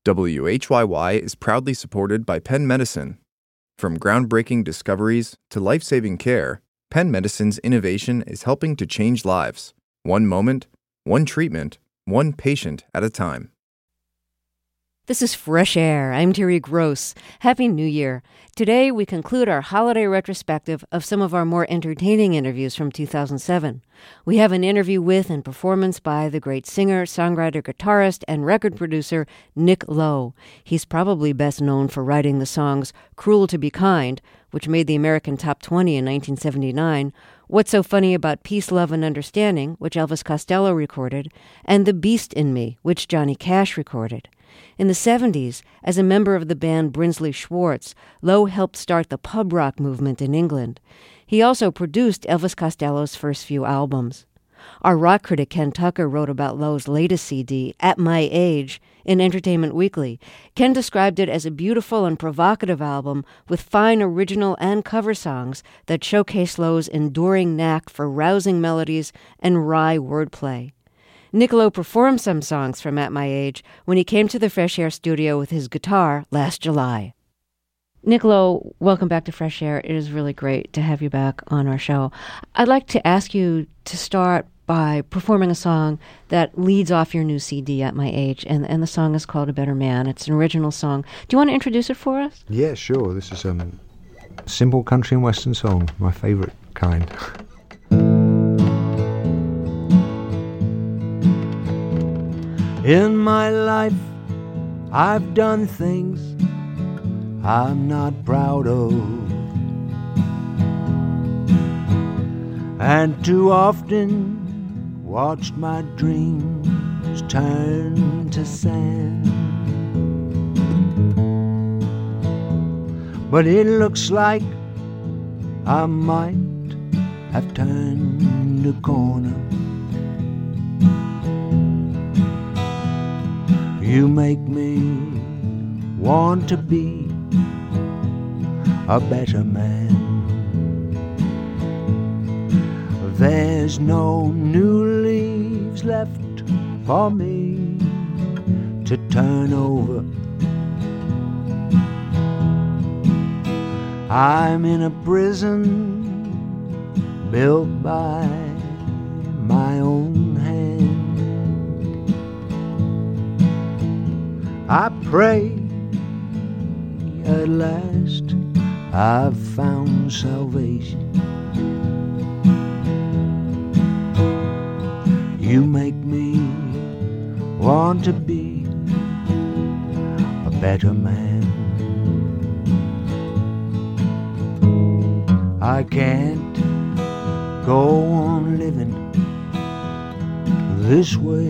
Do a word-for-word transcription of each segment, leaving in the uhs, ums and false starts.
W H Y Y is proudly supported by Penn Medicine. From groundbreaking discoveries to life-saving care, Penn Medicine's innovation is helping to change lives, one moment, one treatment, one patient at a time. This is Fresh Air. I'm Terry Gross. Happy New Year. Today, we conclude our holiday retrospective of some of our more entertaining interviews from two thousand seven. We have an interview with and performance by the great singer, songwriter, guitarist, and record producer Nick Lowe. He's probably best known for writing the songs Cruel to Be Kind, which made the American Top twenty in nineteen seventy-nine, What's So Funny About Peace, Love, and Understanding, which Elvis Costello recorded, and The Beast in Me, which Johnny Cash recorded. In the seventies, as a member of the band Brinsley Schwartz, Lowe helped start the pub rock movement in England. He also produced Elvis Costello's first few albums. Our rock critic Ken Tucker wrote about Lowe's latest C D, At My Age, in Entertainment Weekly. Ken described it as a beautiful and provocative album with fine original and cover songs that showcase Lowe's enduring knack for rousing melodies and wry wordplay. Nick Lowe performed some songs from At My Age when he came to the Fresh Air studio with his guitar last July. Nick Lowe, welcome back to Fresh Air. It is really great to have you back on our show. I'd like to ask you to start by performing a song that leads off your new C D, At My Age, and, and the song is called A Better Man. It's an original song. Do you want to introduce it for us? Yeah, sure. This is um, a simple country and western song, my favorite kind. In my life, I've done things I'm not proud of, and too often watched my dreams turn to sand. But it looks like I might have turned a corner. You make me want to be a better man. There's no new leaves left for me to turn over. I'm in a prison built by my own hand. I pray at last I've found salvation. You make me want to be a better man. I can't go on living this way,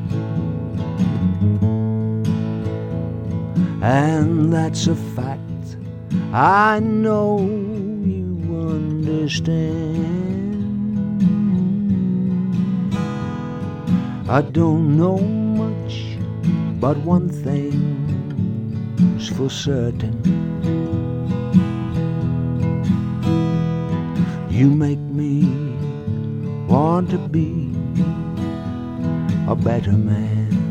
and that's a fact I know you understand. I don't know much, but one thing's for certain. You make me want to be a better man.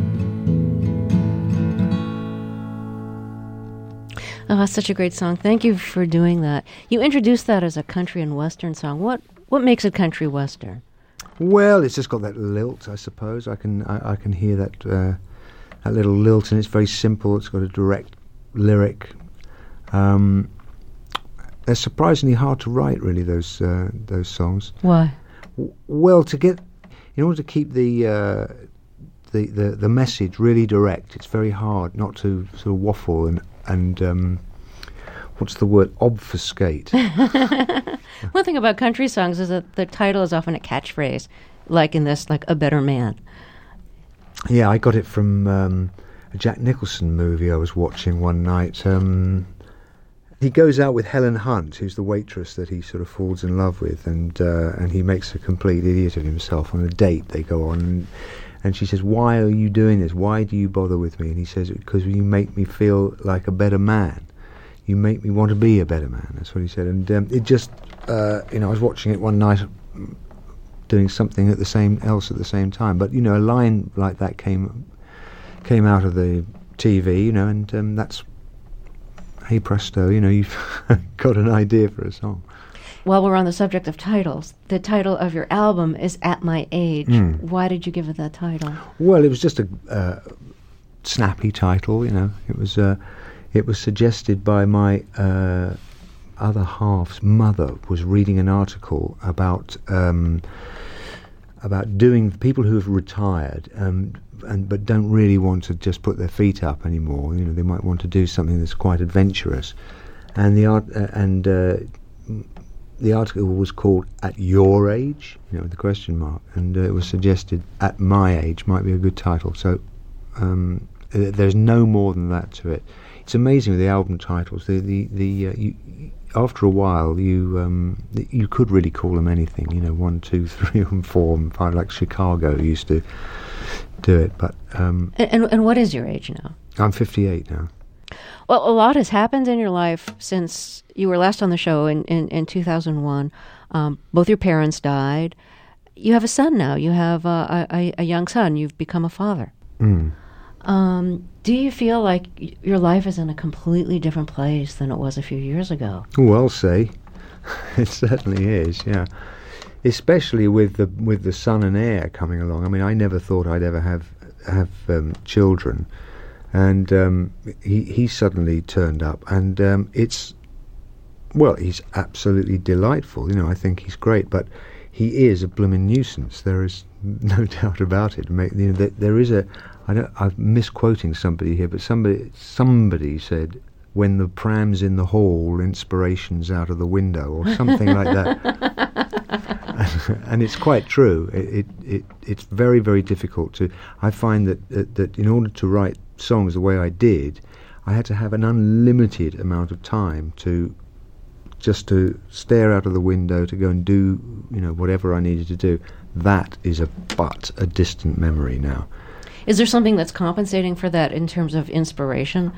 Oh, that's such a great song. Thank you for doing that. You introduced that as a country and western song. What what makes it country western? Well, it's just got that lilt, I suppose. I can I, I can hear that uh, that little lilt, and it's very simple. It's got a direct lyric. Um, they're surprisingly hard to write, really. Those uh, those songs. Why? W- well, to get in order to keep the, uh, the the the message really direct, it's very hard not to sort of waffle and and um, what's the word? Obfuscate. One thing about country songs is that the title is often a catchphrase, like in this, like A Better Man. Yeah, I got it from um, a Jack Nicholson movie I was watching one night. Um, he goes out with Helen Hunt, who's the waitress that he sort of falls in love with, and uh, and he makes a complete idiot of himself on a date they go on. And, and she says, "Why are you doing this? Why do you bother with me?" And he says, "Because you make me feel like a better man. You make me want to be a better man." That's what he said. And um, it just, uh, you know, I was watching it one night, doing something at the same else at the same time. But you know, a line like that came came out of the T V, you know, and um, that's, hey presto, you know, you've got an idea for a song. While we're on the subject of titles, the title of your album is At My Age. Mm. Why did you give it that title? Well, it was just a uh, snappy title, you know. It was uh, it was suggested by my uh, other half's mother. Was reading an article about um, about doing people who have retired um, and but don't really want to just put their feet up anymore. You know, they might want to do something that's quite adventurous, and the art uh, and. Uh, The article was called At Your Age, you know, with the question mark, and uh, it was suggested At My Age might be a good title. So um, uh, there's no more than that to it. It's amazing with the album titles. The the the uh, you, after a while, you um, you could really call them anything. You know, one, two, three, and four, and five. Like Chicago used to do it. But um, and, and and what is your age now? I'm fifty-eight now. Well, a lot has happened in your life since you were last on the show in, in, in two thousand one. Um, both your parents died. You have a son now. You have uh, a, a young son. You've become a father. Mm. Um, do you feel like y- your life is in a completely different place than it was a few years ago? Well, say, it certainly is, yeah. Especially with the with the son and heir coming along. I mean, I never thought I'd ever have, have um, children. And um, he he suddenly turned up, and um, it's well, he's absolutely delightful. You know, I think he's great, but he is a blooming nuisance. There is no doubt about it. You know, there, there is a. I don't. I'm misquoting somebody here, but somebody somebody said, "When the pram's in the hall, inspiration's out of the window," or something like that. and, and it's quite true. It, it it it's very very difficult to. I find that that, that in order to write songs the way I did, I had to have an unlimited amount of time to just to stare out of the window, to go and do, you know, whatever I needed to do. That is a but a distant memory now. Is there something that's compensating for that in terms of inspiration?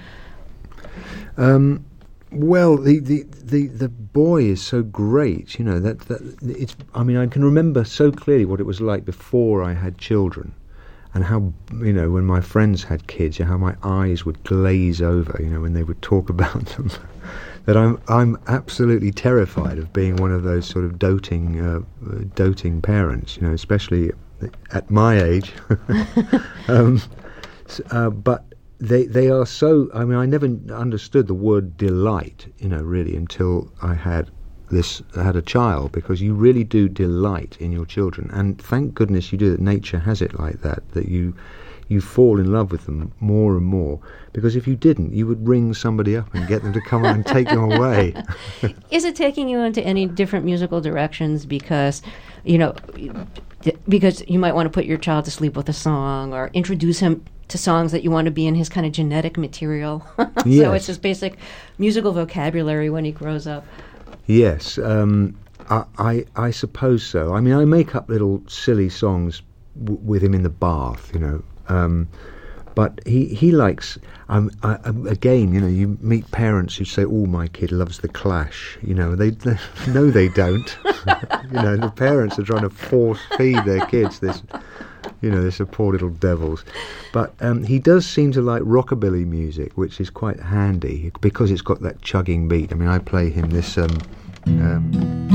Um, well, the, the, the, the boy is so great, you know, that, that it's, I mean, I can remember so clearly what it was like before I had children. And how, you know, when my friends had kids, you know, how my eyes would glaze over, you know, when they would talk about them. That I'm I'm absolutely terrified of being one of those sort of doting uh, doting parents, you know, especially at my age. um, uh, but they they are so. I mean, I never understood the word delight, you know, really until I had this I had a child, because you really do delight in your children, and thank goodness you do. That nature has it like that. That you. You fall in love with them more and more, because if you didn't, you would ring somebody up and get them to come and take them away. Is it taking you into any different musical directions because, you know, because you might want to put your child to sleep with a song or introduce him to songs that you want to be in his kind of genetic material? Yes. So it's his basic musical vocabulary when he grows up. Yes, um, I, I, I suppose so. I mean, I make up little silly songs w- with him in the bath, you know. Um, but he, he likes, um, I, I, again, you know, you meet parents who say, oh, my kid loves The Clash. You know, they, they no, they don't. You know, the parents are trying to force feed their kids this, you know, they're poor little devils. But um, he does seem to like rockabilly music, which is quite handy because it's got that chugging beat. I mean, I play him this... Um, um,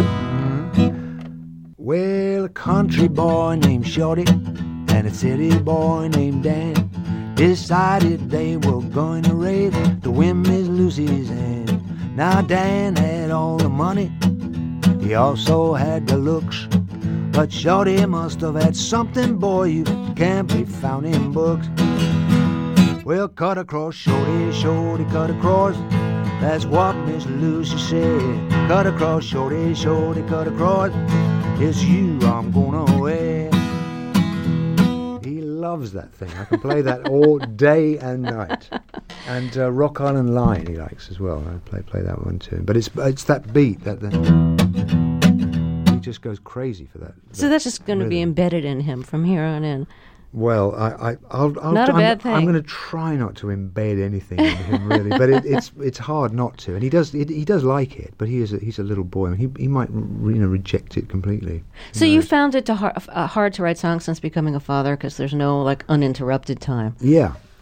well, a country boy named Shorty and a city boy named Dan decided they were going to raid to win Miss Lucy's hand. Now Dan had all the money, he also had the looks, but Shorty must have had something, boy, you can't be found in books. Well, cut across, Shorty, Shorty, cut across, that's what Miss Lucy said. Cut across, Shorty, Shorty, cut across, it's you I'm gonna wear. Loves that thing. I can play that all day and night. And uh, Rock Island Line he likes as well. I play play that one too. But it's it's that beat that the, he just goes crazy for that. So that that's just going to be rhythm. embedded in him from here on in. Well, I, I, I'll, I'll, not a I'm, bad thing. I'm going to try not to embed anything in him, really, but it, it's it's hard not to. And he does it, he does like it, but he is a, he's a little boy. I mean, he he might you know reject it completely. So you, you know. found it to har- uh, hard to write songs since becoming a father because there's no like uninterrupted time. Yeah,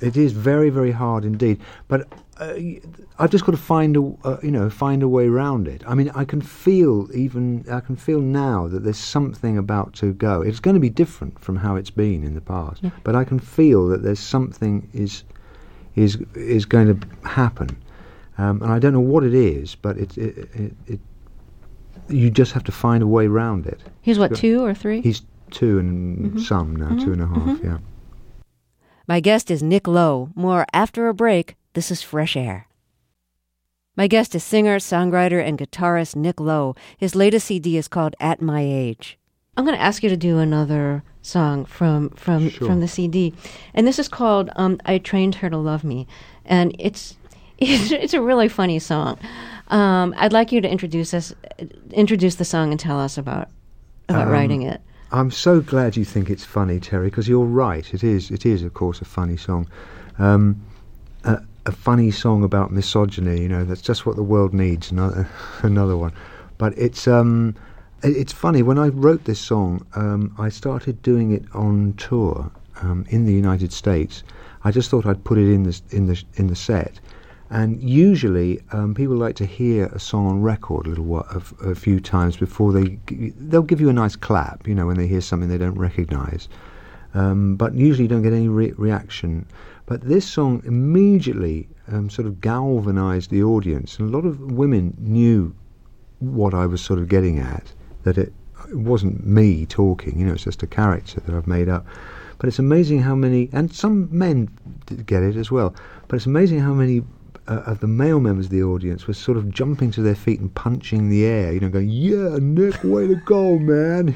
It is very, very hard indeed. But uh, I've just got to find a, uh, you know, find a way around it. I mean, I can feel even, I can feel now that there's something about to go. It's going to be different from how it's been in the past. Yeah. But I can feel that there's something is, is, is going to happen. Um, and I don't know what it is, but it, it, it, it, you just have to find a way around it. He's what, two or three? He's two and mm-hmm. some now, mm-hmm. two and a half, mm-hmm. yeah. My guest is Nick Lowe. More after a break. This is Fresh Air. My guest is singer, songwriter, and guitarist Nick Lowe. His latest C D is called At My Age. I'm going to ask you to do another song from from, sure. from the C D. And this is called um, I Trained Her to Love Me. And it's it's, it's a really funny song. Um, I'd like you to introduce us, introduce the song and tell us about, about um, writing it. I'm so glad you think it's funny, Terry, because you're right. It is, it is, of course, a funny song. Um, a, a funny song about misogyny, you know, that's just what the world needs, another, another one. But it's um, it, it's funny, when I wrote this song, um, I started doing it on tour um, in the United States. I just thought I'd put it in the, in the, in the set. And usually, um, people like to hear a song on record a little while, a, a few times before they they'll give you a nice clap, you know, when they hear something they don't recognise. Um, but usually, you don't get any re- reaction. But this song immediately um, sort of galvanised the audience, and a lot of women knew what I was sort of getting at. That it, it wasn't me talking, you know, it's just a character that I've made up. But it's amazing how many, and some men did get it as well. But it's amazing how many. Uh, of the male members of the audience was sort of jumping to their feet and punching the air, you know, going, yeah, Nick, way to go, man.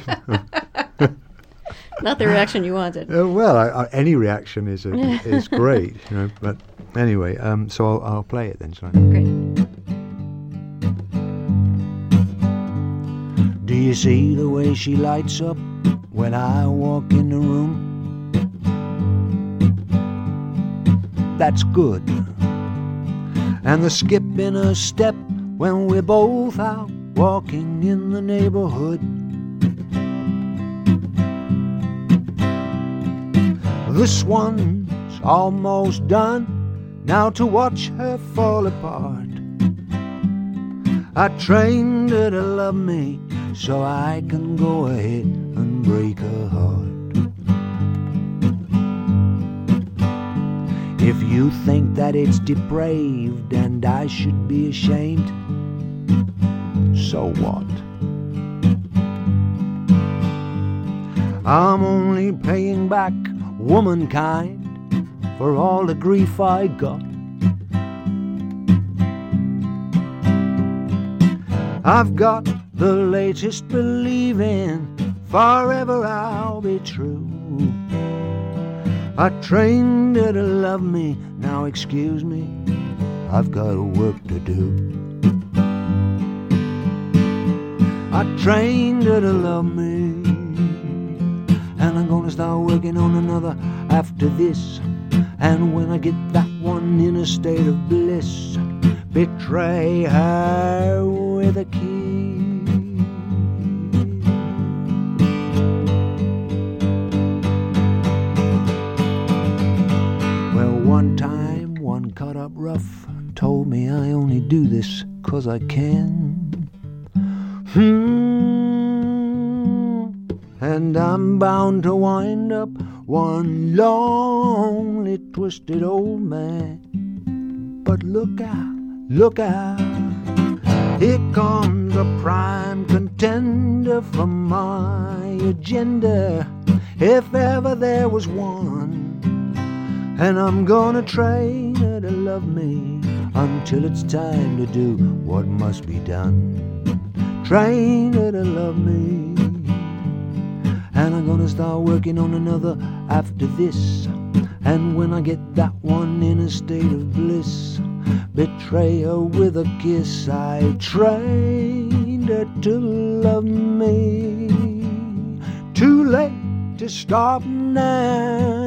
Not the reaction you wanted. Uh, well, I, I, any reaction is a, is great, you know, but anyway, um, so I'll, I'll play it then, shall I? Great. Do you see the way she lights up when I walk in the room? That's good. And the skip in a step when we're both out walking in the neighborhood. This one's almost done, now to watch her fall apart. I trained her to love me so I can go ahead and break her heart. If you think that it's depraved and I should be ashamed, so what? I'm only paying back womankind for all the grief I got. I've got the latest believing forever I'll be true. I trained her to love me, now excuse me, I've got work to do. I trained her to love me, and I'm gonna start working on another after this. And when I get that one in a state of bliss, betray her with a kiss. One time, one cut up rough told me I only do this 'cause I can. Hmm. And I'm bound to wind up one lonely, twisted old man. But look out, look out. Here comes a prime contender for my agenda, if ever there was one. And I'm gonna train her to love me until it's time to do what must be done. Train her to love me. And I'm gonna start working on another after this. And when I get that one in a state of bliss, betray her with a kiss. I trained her to love me. Too late to stop now.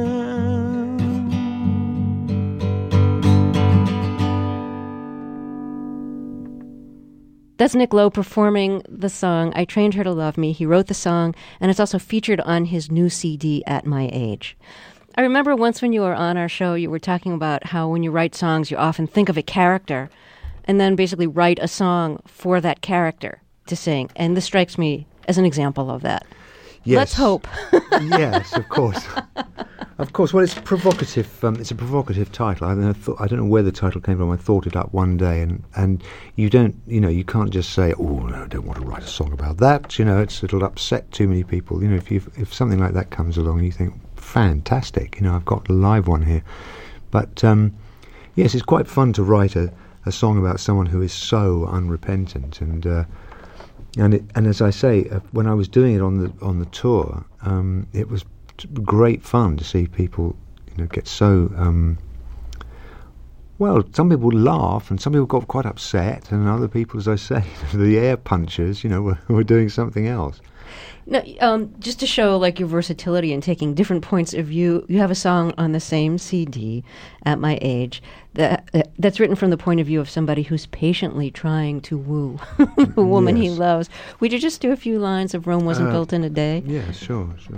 That's Nick Lowe performing the song, I Trained Her to Love Me. He wrote the song, and it's also featured on his new C D, At My Age. I remember once when you were on our show, you were talking about how when you write songs, you often think of a character and then basically write a song for that character to sing. And this strikes me as an example of that. Yes. Let's hope. Yes, of course. Of course. Well, it's provocative. Um, it's a provocative title. I, I, thought, I don't know where the title came from. I thought it up one day, and, and you don't, you know, you can't just say, "Oh, no, I don't want to write a song about that." You know, it's it'll upset too many people. You know, if you if something like that comes along, you think, "Fantastic!" You know, I've got a live one here. But um, yes, it's quite fun to write a, a song about someone who is so unrepentant, and uh, and it, and as I say, uh, when I was doing it on the on the tour, um, it was great fun to see people, you know, get so um, well. Some people laugh, and some people got quite upset, and other people, as I say, the air punchers, you know, were, were doing something else. No, um, just to show like your versatility in taking different points of view, you have a song on the same C D, At My Age, that uh, that's written from the point of view of somebody who's patiently trying to woo a woman Yes. he loves. Would you just do a few lines of Rome Wasn't Uh, Built in a Day? Yeah, sure, sure.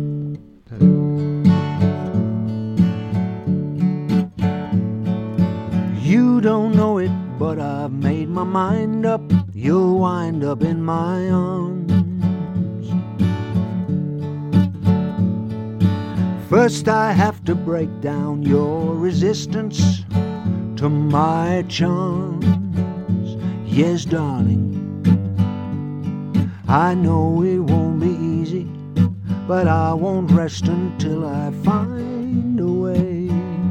You don't know it, but I've made my mind up. You'll wind up in my arms. First I have to break down your resistance to my charms. Yes, darling, I know it won't be easy, but I won't rest until I find a way.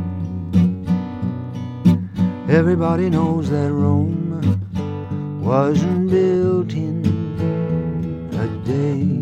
Everybody knows that Rome wasn't built in a day.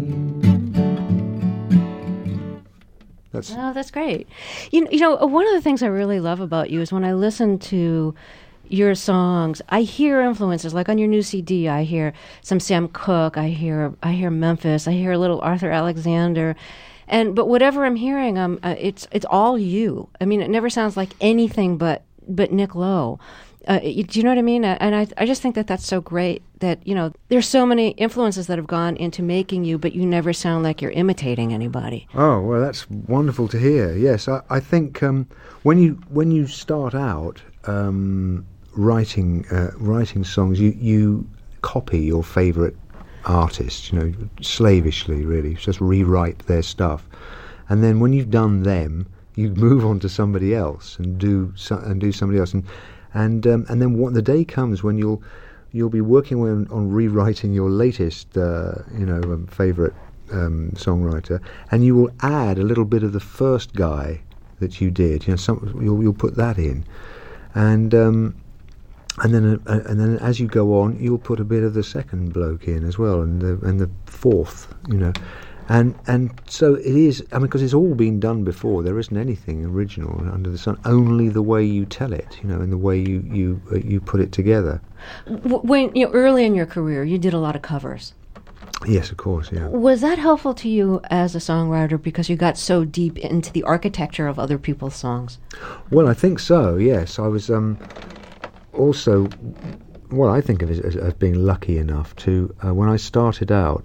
That's Oh, that's great. You, you know, one of the things I really love about you is when I listen to your songs, I hear influences. Like on your new C D, I hear some Sam Cooke, I hear I hear Memphis, I hear a little Arthur Alexander, and but whatever I'm hearing, um, uh, it's it's all you. I mean, it never sounds like anything but but Nick Lowe. Uh, you, do you know what I mean? Uh, And I I just think that that's so great that, you know, there's so many influences that have gone into making you, but you never sound like you're imitating anybody. Oh, well, that's wonderful to hear. Yes, I, I think um, when you when you start out um, writing uh, writing songs, you you copy your favourite artists, you know, slavishly, really, just rewrite their stuff, and then when you've done them, you move on to somebody else and do so, and do somebody else, and and um, and then what the day comes when you'll you'll be working on, on rewriting your latest, uh, you know, um, favourite um, songwriter, and you will add a little bit of the first guy that you did. You know, some, you'll you'll put that in, and um, and then uh, and then as you go on, you'll put a bit of the second bloke in as well, and the and the fourth, you know. And and so it is, I mean, because it's all been done before. There isn't anything original under the sun. Only the way you tell it, you know, and the way you you uh, you put it together. When, you know, early in your career, you did a lot of covers. Yes, of course, yeah. Was that helpful to you as a songwriter because you got so deep into the architecture of other people's songs? Well, I think so. Yes, I was um, also. Well, I think of it as, as being lucky enough to uh, when I started out.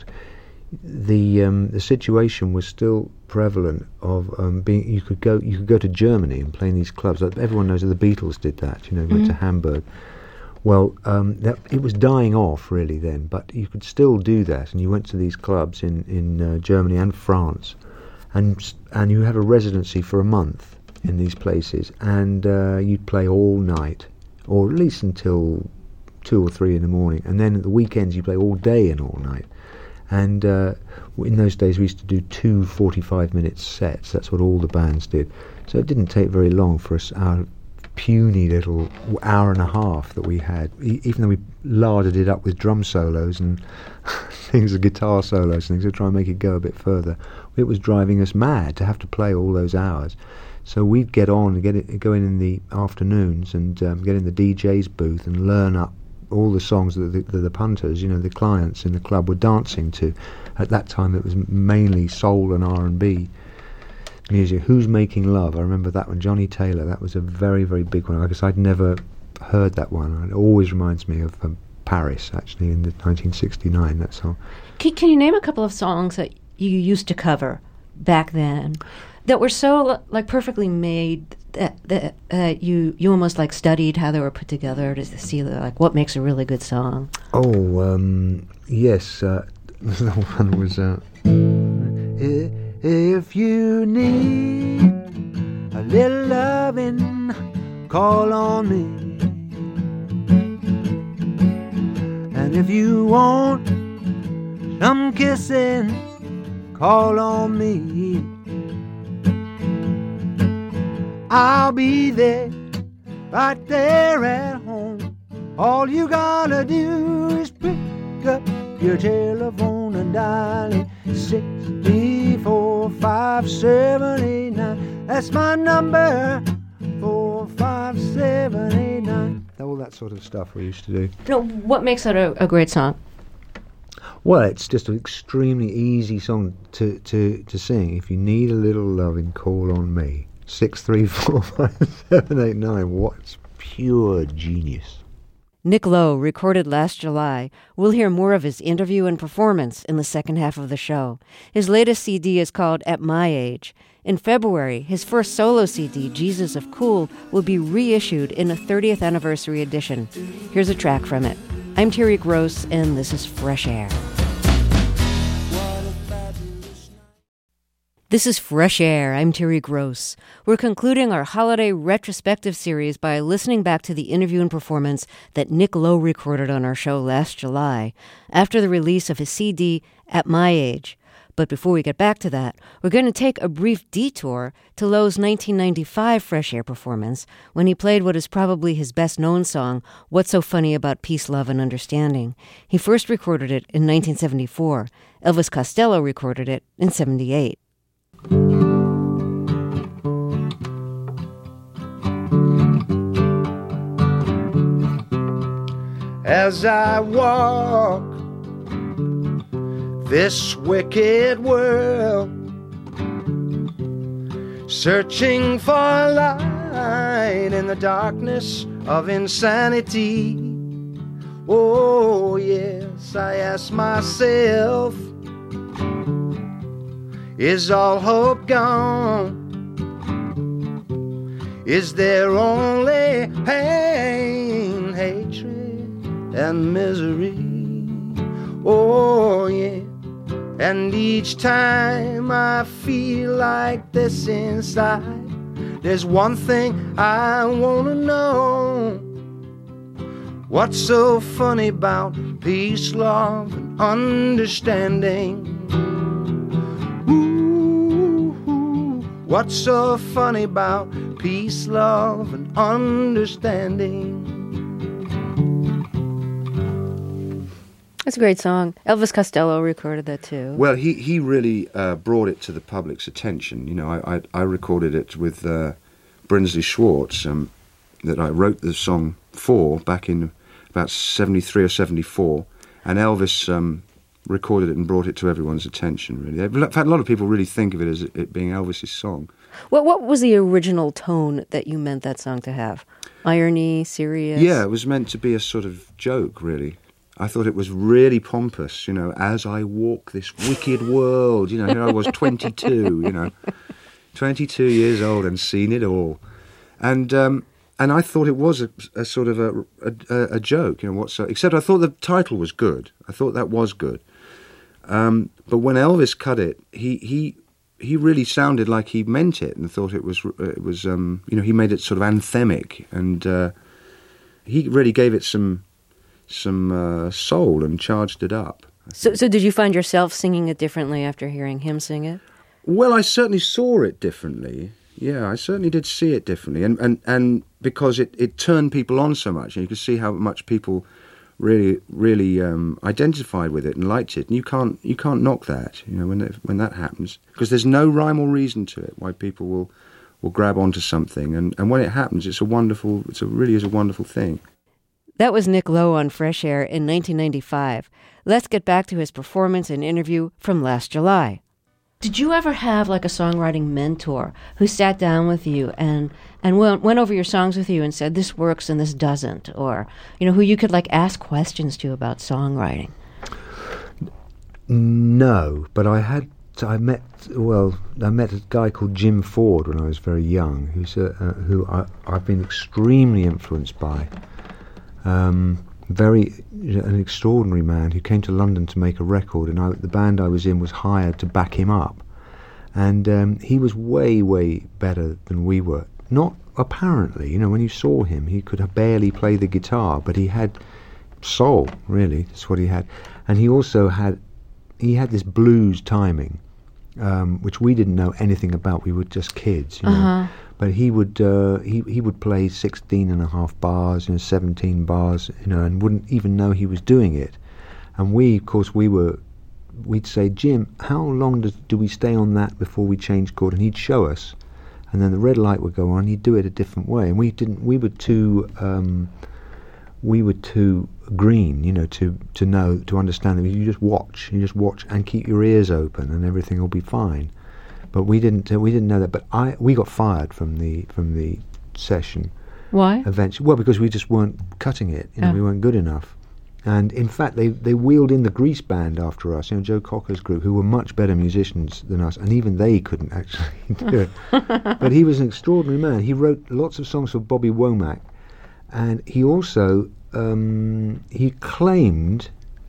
The um, the situation was still prevalent of um, being you could go you could go to Germany and play in these clubs. Like everyone knows that the Beatles did that, you know, went Mm-hmm. to Hamburg. Well, um, that, it was dying off really then, but you could still do that, and you went to these clubs in in uh, Germany and France, and and you had a residency for a month in these places, and uh, you'd play all night, or at least until two or three in the morning, and then at the weekends you play all day and all night. And uh, in those days we used to do two forty-five minute sets. That's what all the bands did. So it didn't take very long for us, our puny little hour and a half that we had, e- even though we larded it up with drum solos and things, guitar solos and things, to try and make it go a bit further. It was driving us mad to have to play all those hours. So we'd get on and get it, go in in the afternoons and um, get in the D J's booth and learn up all the songs that the, the, the punters, you know, the clients in the club were dancing to. At that time it was mainly soul and R and B music. Who's Making Love? I remember that one. Johnny Taylor, that was a very, very big one. I guess I'd never heard that one. It always reminds me of um, Paris, actually, in the nineteen sixty-nine, that song. Can, can you name a couple of songs that you used to cover back then? that were so like perfectly made that, that uh, you you almost like studied how they were put together to see like what makes a really good song? Oh, um, yes. Uh, the one was uh, if you need a little loving, call on me. And if you want some kissing, call on me. I'll be there, right there at home. All you gotta do is pick up your telephone and dial it. Six, three, four, five, seven, eight, nine. That's my number. Four, five, seven, eight, nine. All that sort of stuff we used to do. No, what makes that a, a great song? Well, it's just an extremely easy song to, to, to sing. If you need a little loving, call on me. Six, three, four, five, seven, eight, nine. What's pure genius? Nick Lowe recorded last July. We'll hear more of his interview and performance in the second half of the show. His latest C D is called At My Age. In February, his first solo C D, Jesus of Cool, will be reissued in a thirtieth anniversary edition. Here's a track from it. I'm Terry Gross, and this is Fresh Air. This is Fresh Air. I'm Terry Gross. We're concluding our holiday retrospective series by listening back to the interview and performance that Nick Lowe recorded on our show last July, after the release of his C D, At My Age. But before we get back to that, we're going to take a brief detour to Lowe's nineteen ninety-five Fresh Air performance when he played what is probably his best-known song, What's So Funny About Peace, Love, and Understanding. He first recorded it in nineteen seventy-four. Elvis Costello recorded it in seventy-eight. As I walk this wicked world, searching for light in the darkness of insanity. Oh yes, I ask myself, is all hope gone? Is there only pain, hatred, and misery? Oh yeah. And each time I feel like this inside, there's one thing I wanna know. What's so funny about peace, love, and understanding? Ooh, what's so funny about peace, love, and understanding? That's a great song. Elvis Costello recorded that too. Well, he, he really uh, brought it to the public's attention. You know, I I, I recorded it with uh, Brinsley Schwartz, um, that I wrote the song for back in about seventy-three or seventy-four, and Elvis um, recorded it and brought it to everyone's attention, really. In fact, a lot of people really think of it as it being Elvis's song. What what was the original tone that you meant that song to have? Irony, serious? Yeah, it was meant to be a sort of joke, really. I thought it was really pompous, you know, as I walk this wicked world. You know, here I was twenty-two, you know, twenty-two years old and seen it all. And um, and I thought it was a, a sort of a, a, a joke, you know, what's so, except I thought the title was good. I thought that was good. Um, but when Elvis cut it, he, he he really sounded like he meant it and thought it was, it was um, you know, he made it sort of anthemic. And uh, he really gave it some... some uh, soul and charged it up. So, so did you find yourself singing it differently after hearing him sing it? Well, I certainly saw it differently. Yeah, I certainly did see it differently, and and, and because it, it turned people on so much, and you could see how much people really really um, identified with it and liked it. And you can't you can't knock that, you know, when it, when that happens, because there's no rhyme or reason to it why people will will grab onto something, and, and when it happens, it's a wonderful, it's a really is a wonderful thing. That was Nick Lowe on Fresh Air in nineteen ninety-five. Let's get back to his performance and interview from last July. Did you ever have like a songwriting mentor who sat down with you and, and went, went over your songs with you and said, this works and this doesn't? Or, you know, who you could like ask questions to about songwriting? No, but I had so I met well I met a guy called Jim Ford when I was very young, who's a, uh, who I, I've been extremely influenced by. Um, very an extraordinary man who came to London to make a record, and I, the band I was in was hired to back him up, and um, he was way way better than we were. Not apparently, you know, when you saw him, he could barely play the guitar, but he had soul. Really, that's what he had, and he also had he had this blues timing, um, which we didn't know anything about. We were just kids, you know. Uh-huh. But he would uh, he he would play sixteen and a half bars, you know, seventeen bars, you know, and wouldn't even know he was doing it. And we, of course, we were we'd say, Jim, how long does, do we stay on that before we change chord? And he'd show us, and then the red light would go on. He'd do it a different way, and we didn't. We were too um, we were too green, you know, to to know to understand that you just watch, you just watch and keep your ears open, and everything will be fine. But we didn't. Uh, we didn't know that. But I, we got fired from the from the session. Why? Eventually, well, because we just weren't cutting it. You know, Oh. we weren't good enough. And in fact, they they wheeled in the Grease band after us. You know, Joe Cocker's group, who were much better musicians than us, and even they couldn't actually do it. But he was an extraordinary man. He wrote lots of songs for Bobby Womack, and he also um, he claimed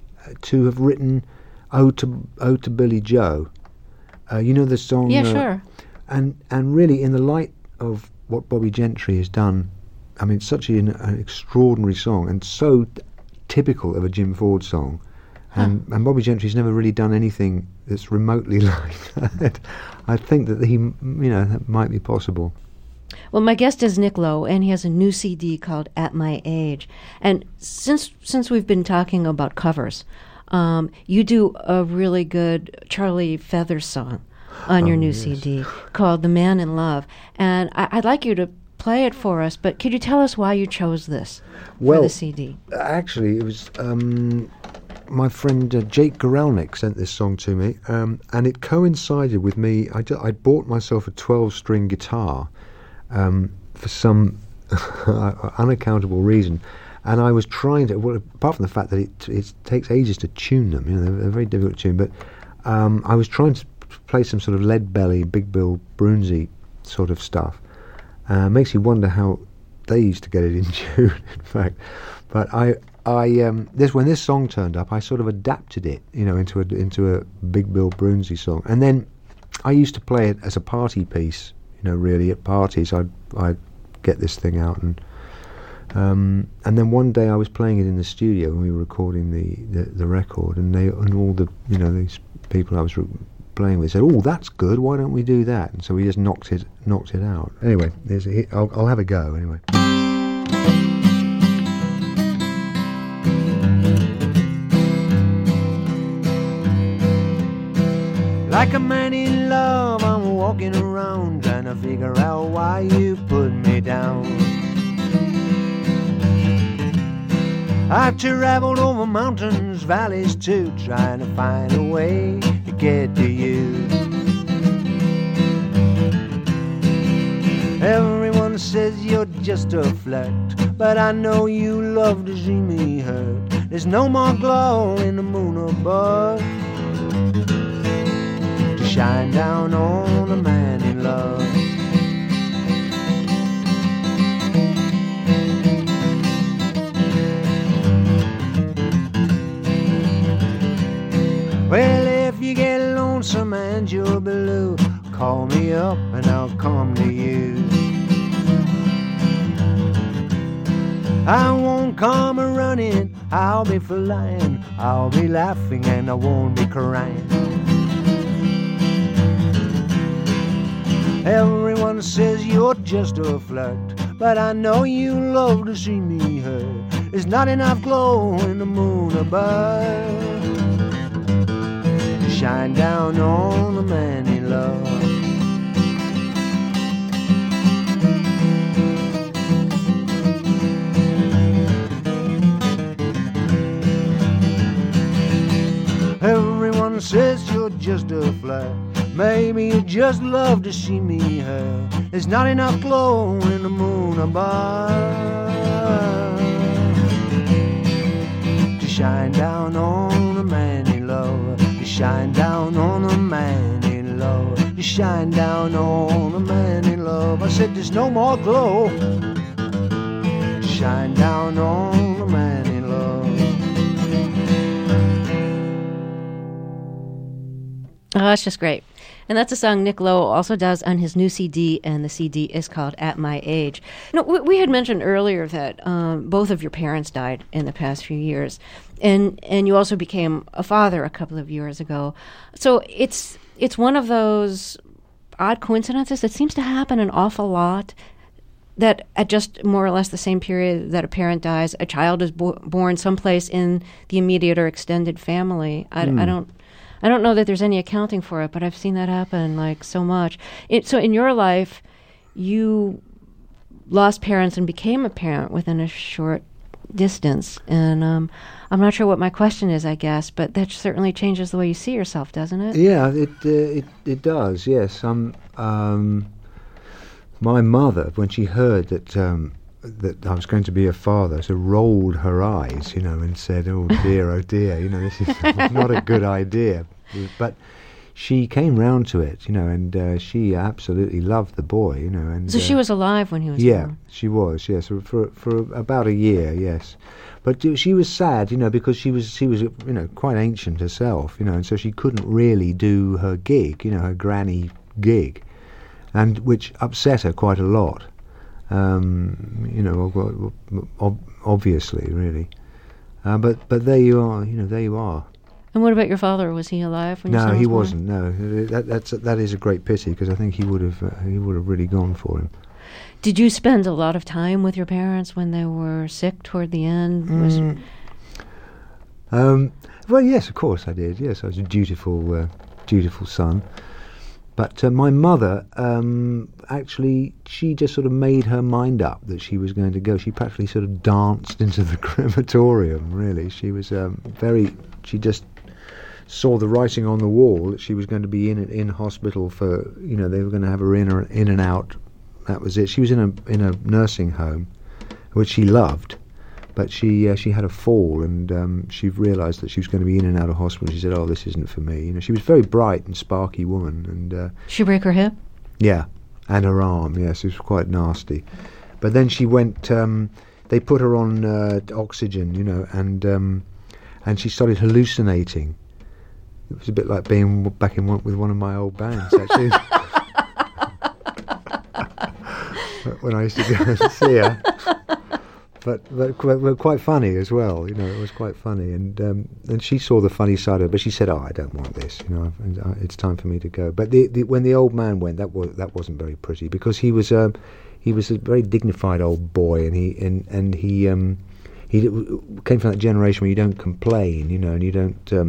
to have written "Ode to Ode to Billy Joe." Uh, you know the song? Yeah, uh, sure. And and really, in the light of what Bobby Gentry has done, I mean, such an, an extraordinary song, and so t- typical of a Jim Ford song. And, and Bobby Gentry's never really done anything that's remotely like that. I think that he, you know, that might be possible. Well, my guest is Nick Lowe, and he has a new C D called At My Age. And since since we've been talking about covers, um, you do a really good Charlie Feathers song on your Oh, new yes. C D called The Man in Love. And I, I'd like you to play it for us, but could you tell us why you chose this Well, for the C D? Actually, it was um, my friend uh, Jake Goralnik sent this song to me, um, and it coincided with me. I d- I'd bought myself a twelve-string guitar um, for some unaccountable reason, and I was trying to. Well, apart from the fact that it it takes ages to tune them, you know, they're, they're very difficult to tune. But um, I was trying to play some sort of Lead Belly, Big Bill Brunsey sort of stuff. Uh, makes you wonder how they used to get it in tune, in fact. But I, I, um, this when this song turned up, I sort of adapted it, you know, into a into a Big Bill Brunsey song. And then I used to play it as a party piece, you know, really at parties. I'd I'd get this thing out, and um, and then one day I was playing it in the studio when we were recording the, the, the record, and they and all the you know these people I was. Re- playing with said, "Oh, that's good. Why don't we do that?" And so we just knocked it, knocked it out. Anyway, there's a, I'll, I'll have a go. Anyway. Like a man in love, I'm walking around trying to figure out why you put me down. I've traveled over mountains, valleys too, trying to find a way to get to you. Everyone says you're just a flirt, but I know you love to see me hurt. There's no more glow in the moon above to shine down on a man in love. Well, if you get lonesome and you're blue, call me up and I'll come to you. I won't come a running, I'll be flying, I'll be laughing and I won't be crying. Everyone says you're just a flirt, but I know you love to see me hurt. There's not enough glow in the moon above to shine down on the man in love. Everyone says you're just a flirt, maybe you just love to see me hurt. There's not enough glow in the moon above to shine down on a man in love, to shine down on a man shine down on a man in love. I said there's no more glow. Shine down on a man in love. Oh, that's just great. And that's a song Nick Lowe also does on his new C D, and the C D is called At My Age. You know, we, we had mentioned earlier that um, both of your parents died in the past few years, and and you also became a father a couple of years ago. So it's it's one of those odd coincidences that seems to happen an awful lot, that at just more or less the same period that a parent dies, a child is bo- born someplace in the immediate or extended family. I, mm. I don't... I don't know that there's any accounting for it, but I've seen that happen like so much. It, so in your life, you lost parents and became a parent within a short distance. And um, I'm not sure what my question is, I guess, but that certainly changes the way you see yourself, doesn't it? Yeah, it uh, it it does. Yes, um, um, my mother, when she heard that um, that I was going to be a father, so rolled her eyes, you know, and said, "Oh dear, oh dear, you know, this is not a good idea." But she came round to it, you know, and uh, she absolutely loved the boy, you know. And so uh, she was alive when he was yeah, born? She was, yes, for, for for about a year, yes. But uh, she was sad, you know, because she was she was you know quite ancient herself, you know, and so she couldn't really do her gig, you know, her granny gig, and which upset her quite a lot. Um, you know, ob- obviously, really. Uh, but but there you are, you know, there you are. And what about your father? Was he alive when you No, son he was born? wasn't. No, that that's that is a great pity, because I think he would have uh, he would have really gone for him. Did you spend a lot of time with your parents when they were sick toward the end? Was Mm. Um, well, yes, of course I did. Yes, I was a dutiful uh, dutiful son. But uh, my mother, um, actually, she just sort of made her mind up that she was going to go. She practically sort of danced into the crematorium, really. She was um, very, she just saw the writing on the wall that she was going to be in in hospital for, you know, they were going to have her in, or, in and out. That was it. She was in a in a nursing home, which she loved. But she uh, she had a fall, and um, she realised that she was going to be in and out of hospital. She said, "Oh, this isn't for me." You know, she was a very bright and sparky woman, and uh, she break her hip? Yeah, and her arm. Yes, it was quite nasty. But then she went. Um, they put her on uh, oxygen, you know, and um, and she started hallucinating. It was a bit like being back in one, with one of my old bands, actually. When I used to go and see her. But, but quite, quite funny as well, you know. It was quite funny, and um, and she saw the funny side of it. But she said, "Oh, I don't want this, you know. It's time for me to go." But the, the, when the old man went, that was that wasn't very pretty, because he was um, he was a very dignified old boy, and he and and he um, he came from that generation where you don't complain, you know, and you don't um,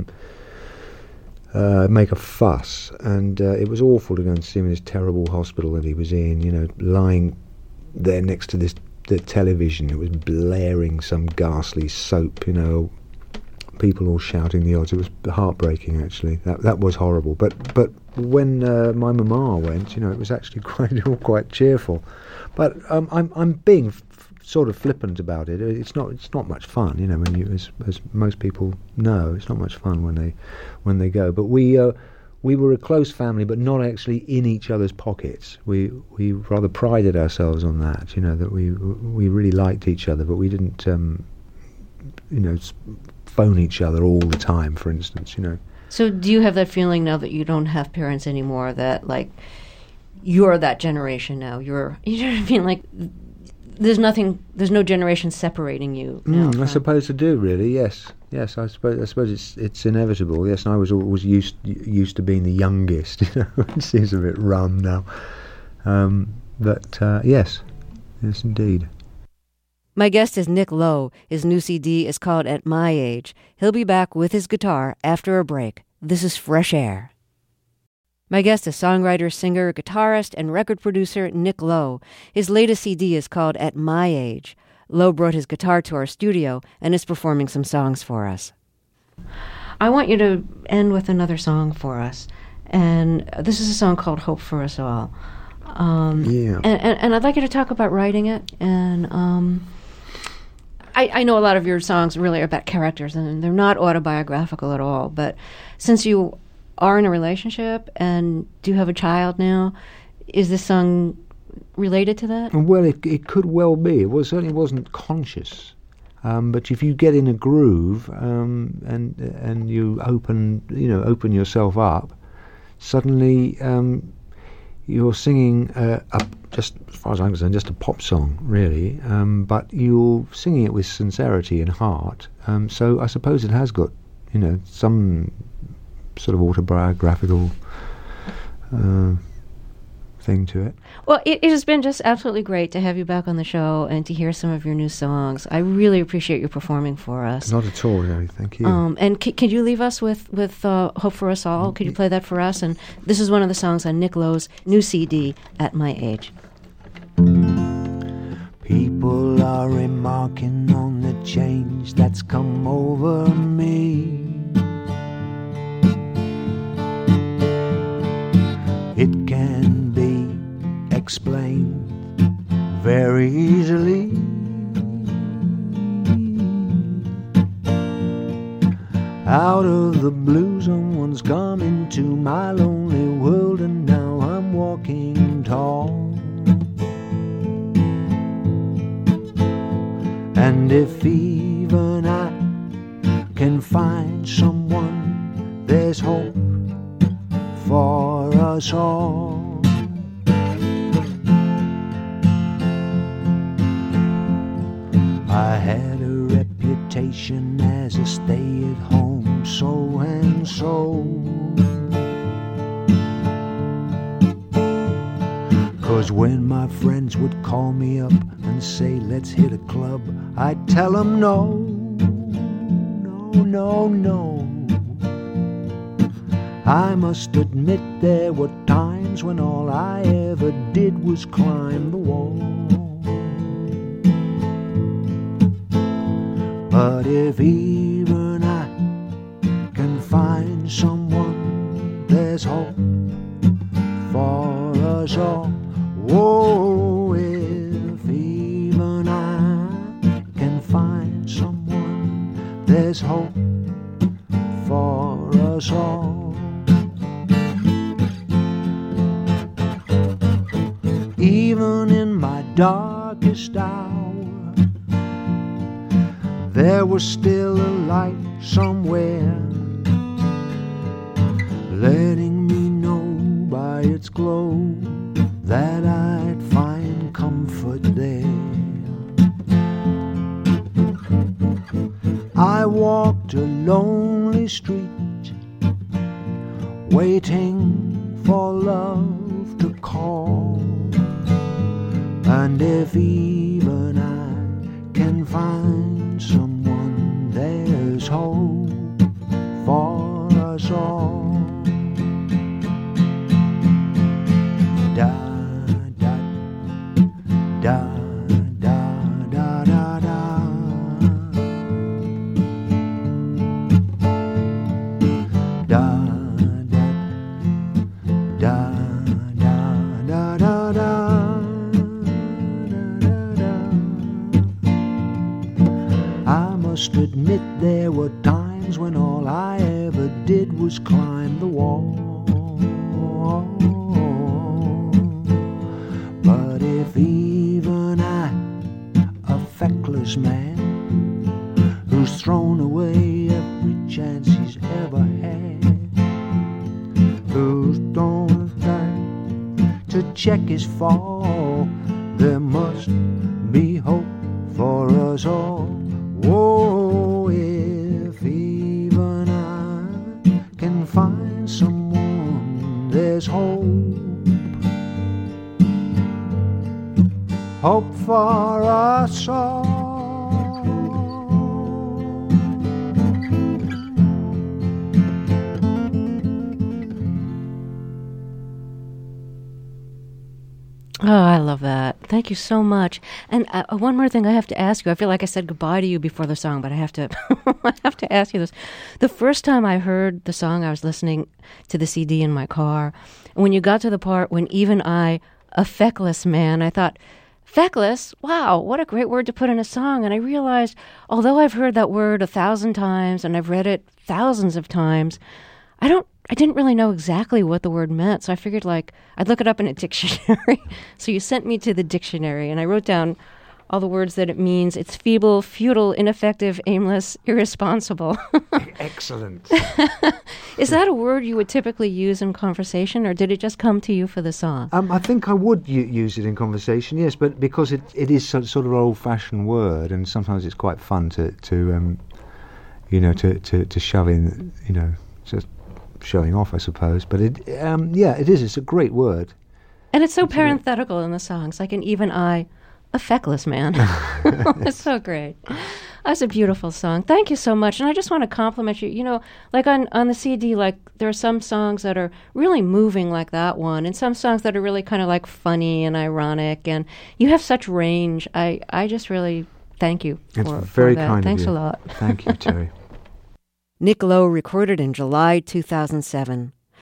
uh, make a fuss. And uh, it was awful to go and see him in this terrible hospital that he was in, you know, lying there next to this. The television, it was blaring some ghastly soap, you know, people all shouting the odds. It was heartbreaking, actually. That that was horrible. But but when uh, my mama went, you know, it was actually quite all quite cheerful. But um, I'm I'm being f- sort of flippant about it. It's not it's not much fun, you know. When you, as as most people know, it's not much fun when they when they go. But we. Uh, We were a close family, but not actually in each other's pockets. We we rather prided ourselves on that, you know, that we we really liked each other, but we didn't, um, you know, phone each other all the time, for instance, you know. So do you have that feeling now that you don't have parents anymore, that, like, you're that generation now? You're, you know what I mean? Like, there's nothing, there's no generation separating you now. Mm, I suppose I do, really, yes. Yes, I suppose I suppose it's it's inevitable. Yes, and I was always used used to being the youngest. You know, it seems a bit rum now, um, but uh, yes, yes, indeed. My guest is Nick Lowe. His new C D is called At My Age. He'll be back with his guitar after a break. This is Fresh Air. My guest is songwriter, singer, guitarist, and record producer Nick Lowe. His latest C D is called At My Age. Lowe brought his guitar to our studio and is performing some songs for us. I want you to end with another song for us. And this is a song called Hope for Us All. Um, yeah. And, and, and I'd like you to talk about writing it. And um, I, I know a lot of your songs really are about characters, and they're not autobiographical at all. But since you are in a relationship and do have a child now, is this song related to that? Well, it it could well be. It was certainly wasn't conscious. Um, but if you get in a groove um, and and you open you know open yourself up, suddenly um, you're singing uh, a, just as far as I'm concerned, just a pop song, really. Um, but you're singing it with sincerity and heart. Um, so I suppose it has got you know some sort of autobiographical uh, thing to it. Well, it, it has been just absolutely great to have you back on the show and to hear some of your new songs. I really appreciate you performing for us. Not at all, really. Thank you. Um, and c- could you leave us with, with uh, Hope for Us All? Could you play that for us? And this is one of the songs on Nick Lowe's new C D, At My Age. People are remarking on the change that's come over me. It can be explained very easily. Out of the blue, someone's come into my lonely world, and now I'm walking tall. And if even I can find someone, there's hope for us all. I had a reputation as a stay-at-home so-and-so, 'cause when my friends would call me up and say, let's hit a club, I'd tell them no, no, no, no. I must admit there were times when all I ever did was climb the wall. But if even I can find someone, there's hope for us all. Whoa, if even I can find someone, there's hope for us all. Even in my darkest hour, there was still a light somewhere, letting me know by its glow that I'd find comfort there. I walked a lonely street, waiting for love to call. And if even I can find someone, there's hope for us all. Da da da da da da da. Da da da da da da da. Must admit there were times when all I ever did was climb the wall. But if even I, a feckless man who's thrown away every chance he's ever had, who's thrown aside to check his fall, there must be hope for us all. Oh, if even I can find someone, there's hope. Hope for us all. Oh, I love that. Thank you so much. And uh, one more thing I have to ask you. I feel like I said goodbye to you before the song, but I have to I have to ask you this. The first time I heard the song, I was listening to the C D in my car. And when you got to the part, when even I, a feckless man, I thought, feckless? Wow, what a great word to put in a song. And I realized, although I've heard that word a thousand times and I've read it thousands of times, I don't, I didn't really know exactly what the word meant, so I figured like I'd look it up in a dictionary. So you sent me to the dictionary, and I wrote down all the words that it means. It's feeble, futile, ineffective, aimless, irresponsible. Excellent. Is that a word you would typically use in conversation, or did it just come to you for the song? Um, I think I would u- use it in conversation, yes, but because it, it is sort sort of an old-fashioned word, and sometimes it's quite fun to, to um, you know, to, to, to shove in, you know, just showing off, I suppose. But it, um, yeah, it is. It's a great word. And it's so It's a- parenthetical in the songs, like an even I, a feckless man. It's so great. That's a beautiful song. Thank you so much. And I just want to compliment you. You know, like on, on the C D, like there are some songs that are really moving like that one, and some songs that are really kind of like funny and ironic. And you have such range. I, I just really thank you for, It's for very that. kind Thanks of you. a lot. Thank you, Terry. Nick Lowe recorded in July two thousand seven.